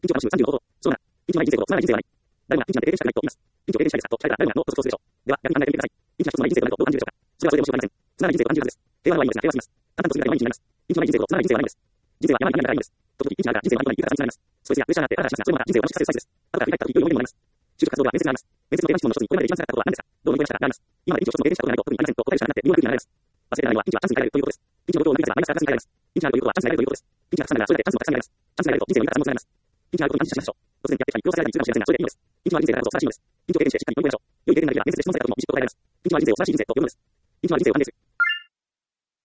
緊張は30の方法。そうだ。緊張は人生ほどつまらない人生はない。誰もが緊張なんて経験したくないと言います。緊張を経験したいですかと聞かれたら誰もがノーと想像するでしょう。では、逆に考えてみてください。緊張が一つのない人生となるとどう感じるでしょうか。それはそれでもしょうがありません。つまらない人生と感じるはずです。平和のはいいのですが、平和すぎます。簡単とすぎるだけ毎日になります。緊張がない人生とつまらない人生はないんです。人生は山になるからいいんです。時々緊張があるから人生はないという言い方がつながります。ストレスやプレッシャーがあってハラハラしますが、それもまた人生を楽しくさせるサイズです。後から振り返った時良い思い出にもなります。就職活動では面接があります。面接の定番質問の一つにこれまで一番辛かったことは何ですか。どう乗り越えましたかがあります。今まで緊張を一つも経験したことがないと特にありませんと答えるしかなくなって微妙な空気になります。忘れてないのは緊張はチャンスに変えられるということです。緊張のことを乗り越えたらマイナスからプラスに変えられます。緊張があるということはチャンスに変えられるということです。緊張がたくさんならそれだけチャンスもたくさんになります。チャンスに変えられると人生の豊かさもつながります。緊張があることに感謝しましょう。突然やってきたり、要されたりするかもしれませんが、それでいいのです。緊張は人生があると素晴らしいのです。緊張を経験してしっかり乗り越えましょう。良い経験ができれば面接で質問されたことも自己答えられます。緊張は人生を素晴らしい人生と呼ぶのです。緊張は人生を歓迎する。